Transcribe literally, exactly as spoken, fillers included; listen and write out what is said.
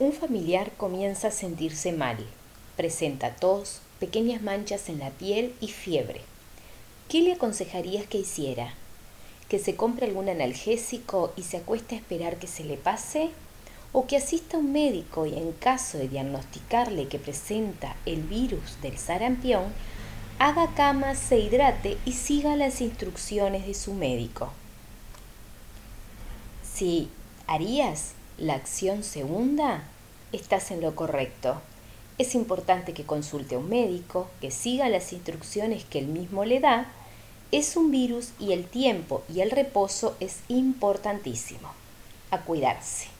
Un familiar comienza a sentirse mal. Presenta tos, pequeñas manchas en la piel y fiebre. ¿Qué le aconsejarías que hiciera? ¿Que se compre algún analgésico y se acueste a esperar que se le pase? ¿O que asista a un médico y en caso de diagnosticarle que presenta el virus del sarampión, haga cama, se hidrate y siga las instrucciones de su médico? Si harías la acción segunda, estás en lo correcto. Es importante que consulte a un médico, que siga las instrucciones que él mismo le da. Es un virus y el tiempo y el reposo es importantísimo. A cuidarse.